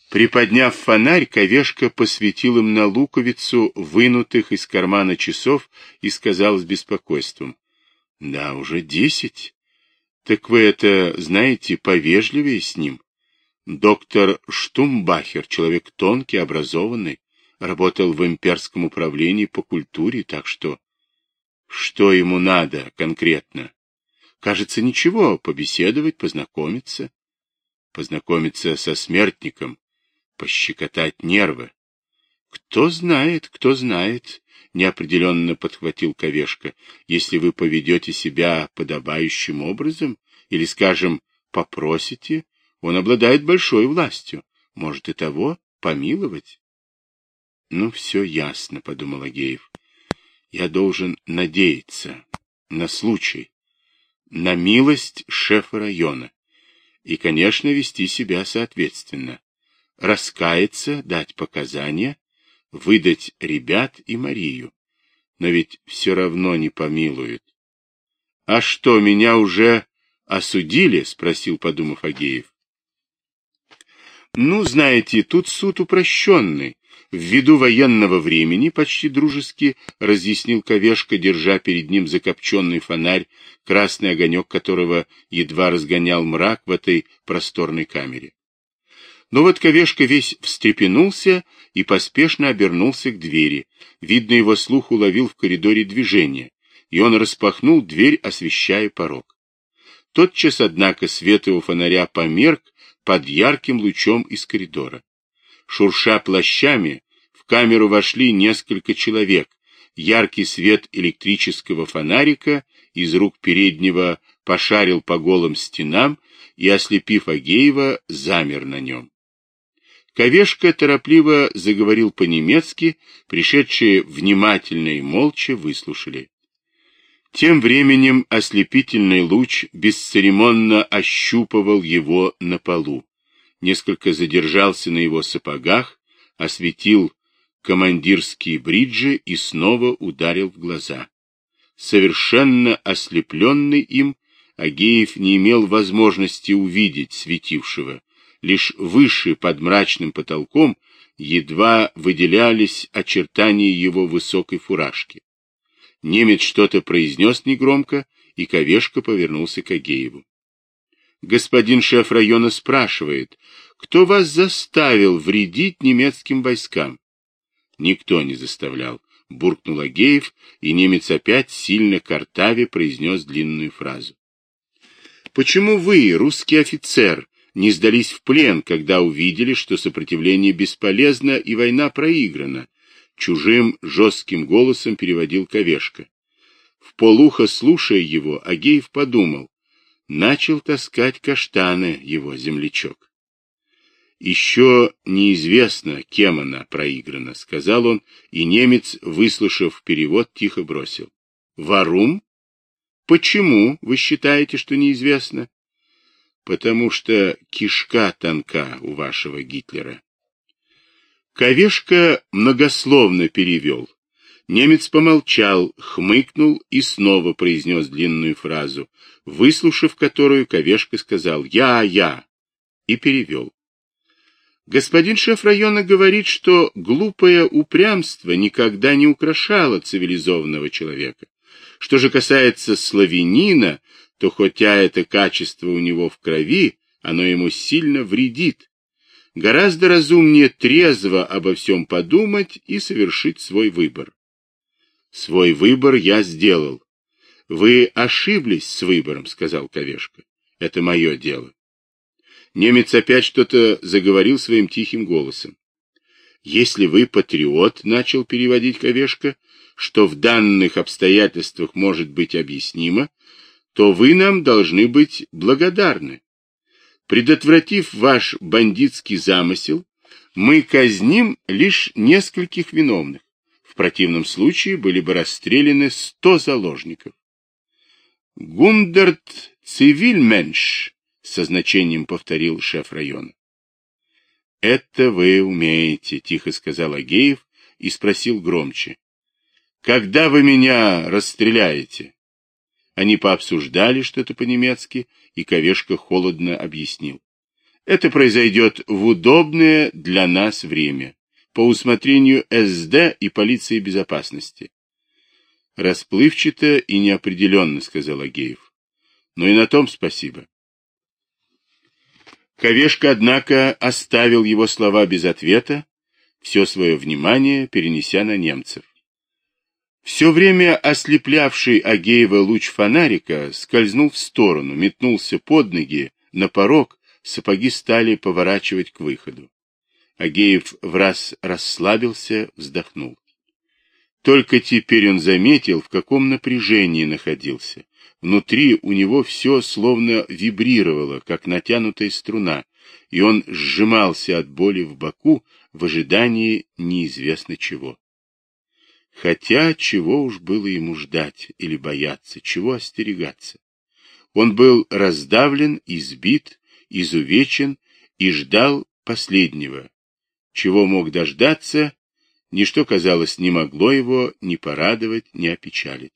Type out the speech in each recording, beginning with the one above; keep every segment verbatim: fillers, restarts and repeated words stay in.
Приподняв фонарь, Ковешка посветил им на луковицу вынутых из кармана часов и сказал с беспокойством: — Да, уже десять. Так вы это, знаете, повежливее с ним. Доктор Штумбахер, человек тонкий, образованный, работал в имперском управлении по культуре, так что... Что ему надо конкретно? Кажется, ничего, побеседовать, познакомиться. Познакомиться со смертником, пощекотать нервы. Кто знает, кто знает, неопределенно подхватил Ковешка, если вы поведете себя подобающим образом, или, скажем, попросите, он обладает большой властью, может и того помиловать. Ну, все ясно, подумал Агеев. Я должен надеяться на случай, на милость шефа района и, конечно, вести себя соответственно. Раскаяться, дать показания, выдать ребят и Марию. Но ведь все равно не помилуют. — А что, меня уже осудили? — спросил, подумав, Агеев. — Ну, знаете, тут суд упрощенный. Ввиду военного времени, почти дружески разъяснил Ковешка, держа перед ним закопченный фонарь, красный огонек которого едва разгонял мрак в этой просторной камере. Но вот Ковешка весь встрепенулся и поспешно обернулся к двери. Видно, его слух уловил в коридоре движение, и он распахнул дверь, освещая порог. Тотчас, однако, свет его фонаря померк под ярким лучом из коридора. Шурша плащами, в камеру вошли несколько человек. Яркий свет электрического фонарика из рук переднего пошарил по голым стенам и, ослепив Агеева, замер на нем. Ковешка торопливо заговорил по-немецки, пришедшие внимательно и молча выслушали. Тем временем ослепительный луч бесцеремонно ощупывал его на полу, несколько задержался на его сапогах, осветил командирские бриджи и снова ударил в глаза. Совершенно ослепленный им, Агеев не имел возможности увидеть светившего. Лишь выше, под мрачным потолком, едва выделялись очертания его высокой фуражки. Немец что-то произнес негромко, и Ковешка повернулся к Агееву. — Господин шеф района спрашивает, кто вас заставил вредить немецким войскам? — Никто не заставлял, — буркнул Агеев, и немец опять сильно картаве произнес длинную фразу. — Почему вы, русский офицер, не сдались в плен, когда увидели, что сопротивление бесполезно и война проиграна? Чужим жестким голосом переводил Ковешка. Вполуха слушая его, Агеев подумал, начал таскать каштаны его землячок. Еще неизвестно, кем она проиграна, сказал он, и немец, выслушав перевод, тихо бросил. Варум? Почему вы считаете, что неизвестно? Потому что кишка тонка у вашего Гитлера. Ковешка многословно перевел. Немец помолчал, хмыкнул и снова произнес длинную фразу, выслушав которую, Ковешка сказал «Я, я» и перевел. Господин шеф района говорит, что глупое упрямство никогда не украшало цивилизованного человека. Что же касается славянина, то хотя это качество у него в крови, оно ему сильно вредит. Гораздо разумнее трезво обо всем подумать и совершить свой выбор. Свой выбор я сделал. Вы ошиблись с выбором, сказал Ковешка. Это мое дело. Немец опять что-то заговорил своим тихим голосом. Если вы патриот, начал переводить Ковешка, что в данных обстоятельствах может быть объяснимо, то вы нам должны быть благодарны. Предотвратив ваш бандитский замысел, мы казним лишь нескольких виновных. В противном случае были бы расстреляны сто заложников. Гундерт цивильменш, со значением повторил шеф района. Это вы умеете, тихо сказал Агеев и спросил громче. Когда вы меня расстреляете? Они пообсуждали что-то по-немецки, и Ковешка холодно объяснил. Это произойдет в удобное для нас время, по усмотрению эс дэ и полиции безопасности. Расплывчато и неопределенно, сказал Агеев. Но и на том спасибо. Ковешка, однако, оставил его слова без ответа, все свое внимание перенеся на немцев. Все время ослеплявший Агеева луч фонарика скользнул в сторону, метнулся под ноги, на порог, сапоги стали поворачивать к выходу. Агеев враз расслабился, вздохнул. Только теперь он заметил, в каком напряжении находился. Внутри у него все словно вибрировало, как натянутая струна, и он сжимался от боли в боку в ожидании неизвестно чего. Хотя чего уж было ему ждать или бояться, чего остерегаться. Он был раздавлен, избит, изувечен и ждал последнего. Чего мог дождаться, ничто, казалось, не могло его ни порадовать, ни опечалить.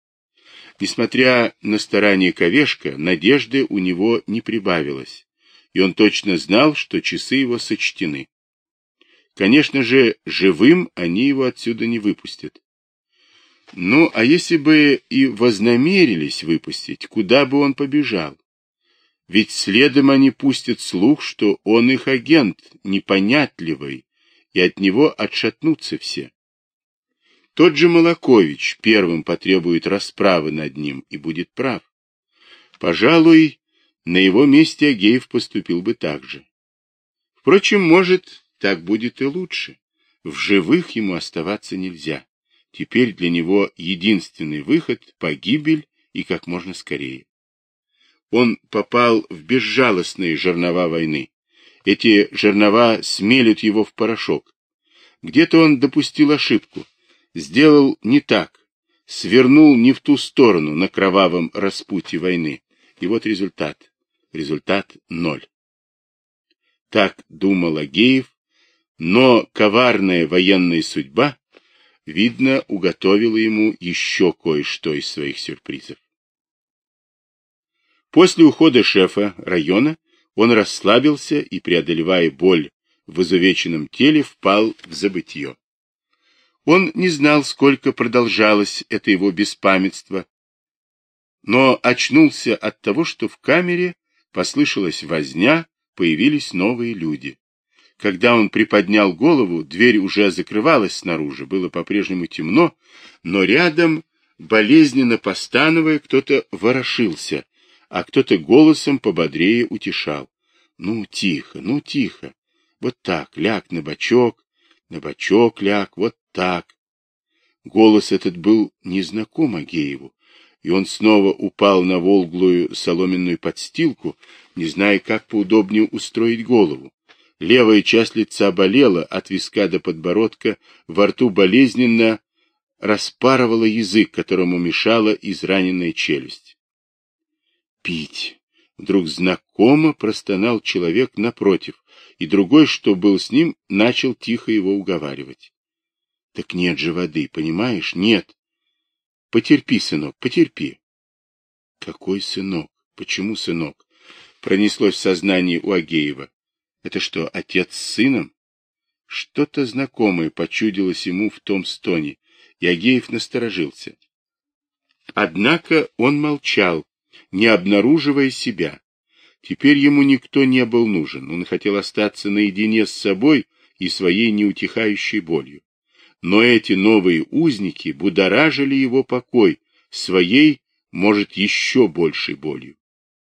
Несмотря на старание Ковешка, надежды у него не прибавилось, и он точно знал, что часы его сочтены. Конечно же, живым они его отсюда не выпустят. Ну, а если бы и вознамерились выпустить, куда бы он побежал? Ведь следом они пустят слух, что он их агент, непонятливый, и от него отшатнутся все. Тот же Молокович первым потребует расправы над ним и будет прав. Пожалуй, на его месте Агеев поступил бы так же. Впрочем, может, так будет и лучше. В живых ему оставаться нельзя. Теперь для него единственный выход — погибель и как можно скорее. Он попал в безжалостные жернова войны. Эти жернова смелят его в порошок. Где-то он допустил ошибку, сделал не так, свернул не в ту сторону на кровавом распутье войны. И вот результат. Результат ноль. Так думал Агеев, но коварная военная судьба, видно, уготовила ему еще кое-что из своих сюрпризов. После ухода шефа района он расслабился и, преодолевая боль в изувеченном теле, впал в забытье. Он не знал, сколько продолжалось это его беспамятство, но очнулся от того, что в камере послышалась возня, появились новые люди. Когда он приподнял голову, дверь уже закрывалась снаружи, было по-прежнему темно, но рядом, болезненно постановая, кто-то ворошился, а кто-то голосом пободрее утешал. Ну, тихо, ну, тихо. Вот так, ляг на бочок, на бочок ляг, вот так. Голос этот был незнаком Агееву, и он снова упал на волглую соломенную подстилку, не зная, как поудобнее устроить голову. Левая часть лица болела от виска до подбородка, во рту болезненно распарывала язык, которому мешала израненная челюсть. Пить. Вдруг знакомо простонал человек напротив, и другой, что был с ним, начал тихо его уговаривать. Так нет же воды, понимаешь? Нет. Потерпи, сынок, потерпи. Какой сынок? Почему сынок? Пронеслось в сознании у Агеева. Это что, отец с сыном? Что-то знакомое почудилось ему в том стоне, и Агеев насторожился. Однако он молчал, не обнаруживая себя. Теперь ему никто не был нужен, он хотел остаться наедине с собой и своей неутихающей болью. Но эти новые узники будоражили его покой своей, может, еще большей болью.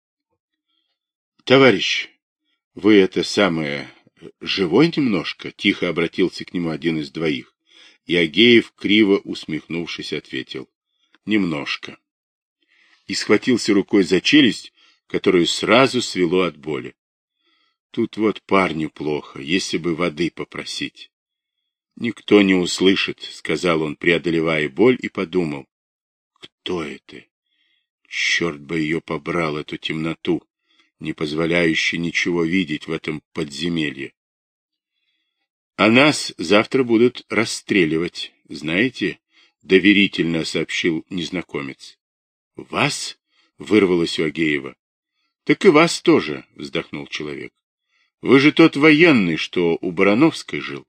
Товарищ, вы это самое, живой немножко? Тихо обратился к нему один из двоих. И Агеев, криво усмехнувшись, ответил. Немножко. И схватился рукой за челюсть, которую сразу свело от боли. Тут вот парню плохо, если бы воды попросить. Никто не услышит, сказал он, преодолевая боль, и подумал. Кто это? Черт бы ее побрал, эту темноту, не позволяющую ничего видеть в этом подземелье. А нас завтра будут расстреливать, знаете, доверительно сообщил незнакомец. Вас? Вырвалось у Агеева. Так и вас тоже, вздохнул человек. Вы же тот военный, что у Барановской жил.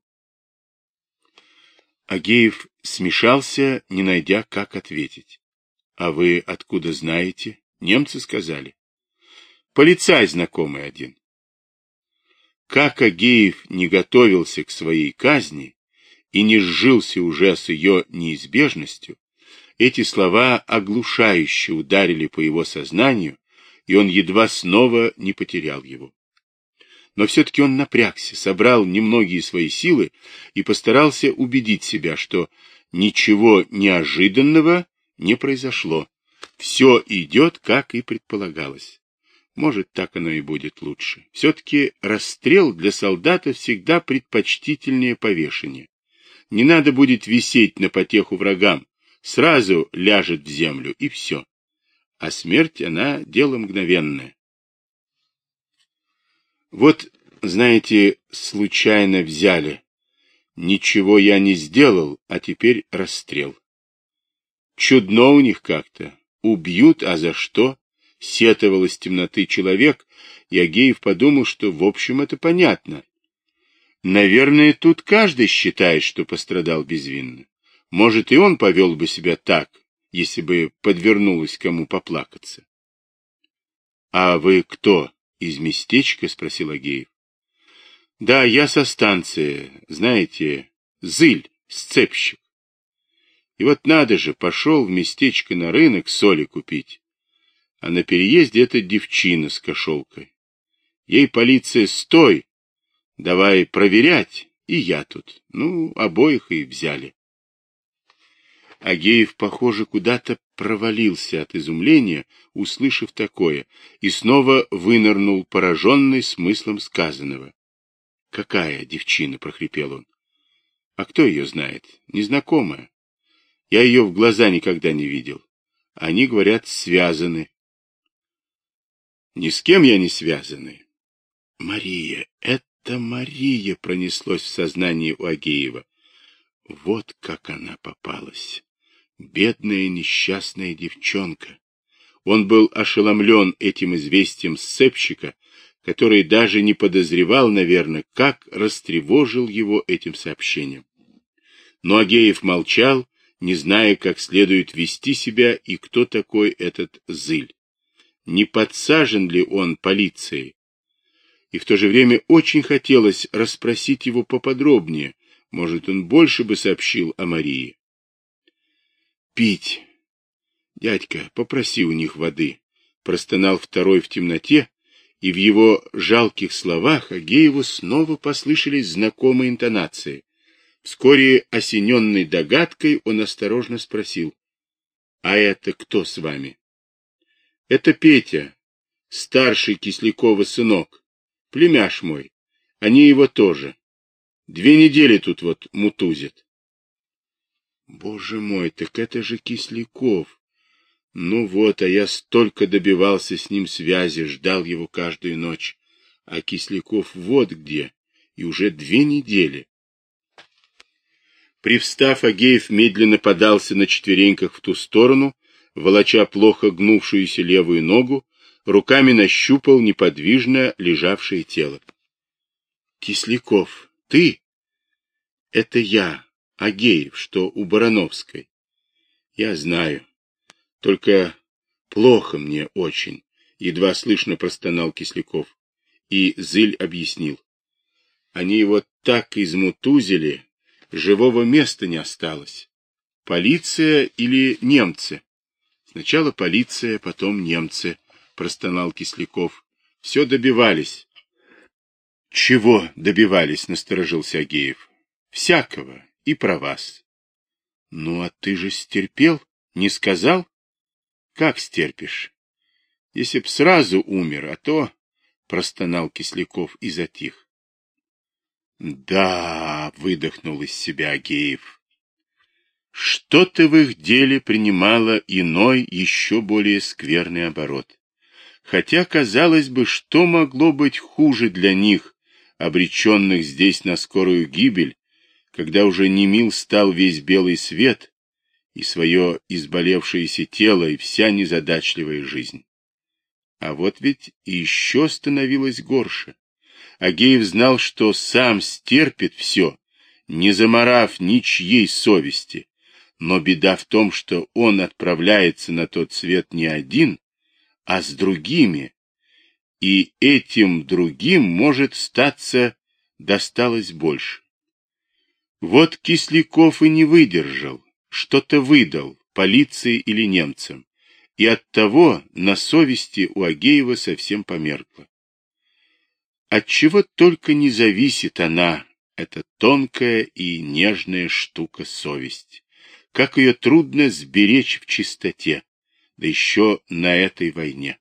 Агеев смешался, не найдя, как ответить. — А вы откуда знаете? Немцы сказали. — Полицай знакомый один. Как Агеев не готовился к своей казни и не сжился уже с ее неизбежностью, эти слова оглушающе ударили по его сознанию, и он едва снова не потерял его. Но все-таки он напрягся, собрал немногие свои силы и постарался убедить себя, что ничего неожиданного не произошло. Все идет, как и предполагалось. Может, так оно и будет лучше. Все-таки расстрел для солдата всегда предпочтительнее повешения. Не надо будет висеть на потеху врагам, сразу ляжет в землю, и все. А смерть, она дело мгновенное. Вот, знаете, случайно взяли. Ничего я не сделал, а теперь расстрел. Чудно у них как-то. Убьют, а за что? Сетовал из темноты человек, и Агеев подумал, что в общем это понятно. Наверное, тут каждый считает, что пострадал безвинно. Может, и он повел бы себя так, если бы подвернулось кому поплакаться. — А вы кто? Из местечка? — спросил Агеев. — Да, я со станции, знаете, Зыль, сцепщик. И вот надо же, пошел в местечко на рынок соли купить. А на переезде эта девчина с кошелкой. Ей полиция: стой, давай проверять, и я тут. Ну, обоих и взяли. Агеев, похоже, куда-то провалился от изумления, услышав такое, и снова вынырнул, пораженный смыслом сказанного. — Какая девчина? — прохрипел он. — А кто ее знает? Незнакомая. Я ее в глаза никогда не видел. Они, говорят, связаны. — Ни с кем я не связаны. — Мария, это Мария, пронеслось в сознании у Агеева. Вот как она попалась. Бедная несчастная девчонка. Он был ошеломлен этим известием сцепщика, который даже не подозревал, наверное, как растревожил его этим сообщением. Но Агеев молчал, не зная, как следует вести себя и кто такой этот Зыль. Не подсажен ли он полицией? И в то же время очень хотелось расспросить его поподробнее. Может, он больше бы сообщил о Марии. «Пить! Дядька, попроси у них воды!» Простонал второй в темноте, и в его жалких словах Агееву снова послышались знакомые интонации. Вскоре, осененный догадкой, он осторожно спросил: «А это кто с вами?» «Это Петя, старший Кислякова сынок, племяш мой. Они его тоже. Две недели тут вот мутузят». «Боже мой, так это же Кисляков! Ну вот, а я столько добивался с ним связи, ждал его каждую ночь. А Кисляков вот где, и уже две недели». Привстав, Агеев медленно подался на четвереньках в ту сторону, волоча плохо гнувшуюся левую ногу, руками нащупал неподвижно лежавшее тело. — Кисляков, ты? — Это я, Агеев, что у Барановской. — Я знаю. Только плохо мне очень, — едва слышно простонал Кисляков. И Зыль объяснил. Они его так измутузили, живого места не осталось. Полиция или немцы? Сначала полиция, потом немцы, простонал Кисляков. Все добивались. Чего добивались, насторожился Агеев. Всякого, и про вас. Ну, а ты же стерпел, не сказал? Как стерпишь? Если б сразу умер, а то... Простонал Кисляков и затих. Да, выдохнул из себя Агеев. Что-то в их деле принимало иной, еще более скверный оборот. Хотя, казалось бы, что могло быть хуже для них, обреченных здесь на скорую гибель, когда уже немил стал весь белый свет и свое изболевшееся тело, и вся незадачливая жизнь. А вот ведь и еще становилось горше. Агеев знал, что сам стерпит все, не заморав ничьей совести. Но беда в том, что он отправляется на тот свет не один, а с другими, и этим другим, может, статься, досталось больше. Вот Кисляков и не выдержал, что-то выдал, полиции или немцам, и оттого на совести у Агеева совсем померкло. Отчего только не зависит она, эта тонкая и нежная штука совесть, как ее трудно сберечь в чистоте, да еще на этой войне.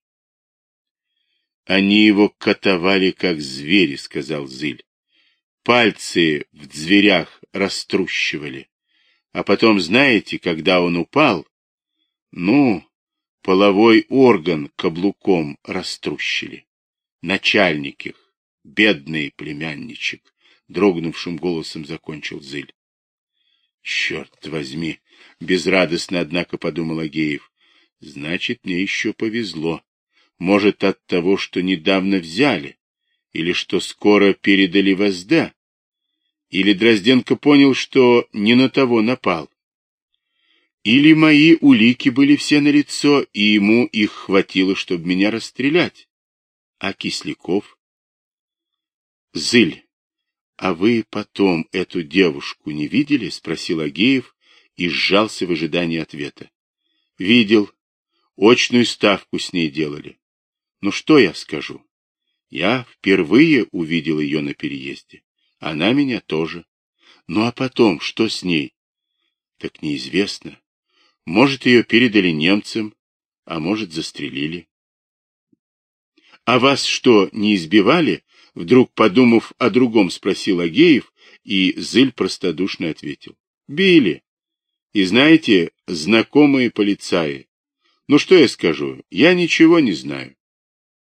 Они его катовали, как звери, — сказал Зыль. Пальцы в зверях раструщивали. А потом, знаете, когда он упал, ну, половой орган каблуком раструщили. Начальник их, бедный племянничек, — дрогнувшим голосом закончил Зыль. Черт возьми, безрадостно, однако, подумал Агеев. Значит, мне еще повезло. Может, от того, что недавно взяли, или что скоро передали в СД, или Дрозденко понял, что не на того напал. Или мои улики были все налицо, и ему их хватило, чтобы меня расстрелять. А Кисляков? Зыль, а вы потом эту девушку не видели? — спросил Агеев и сжался в ожидании ответа. Видел. Очную ставку с ней делали. Ну что я скажу? Я впервые увидел ее на переезде. Она меня тоже. Ну а потом, что с ней? Так неизвестно. Может, ее передали немцам, а может, застрелили. А вас что, не избивали? Вдруг, подумав о другом, спросил Агеев, и Зыль простодушно ответил. Били. И знаете, знакомые полицаи. Ну что я скажу, я ничего не знаю.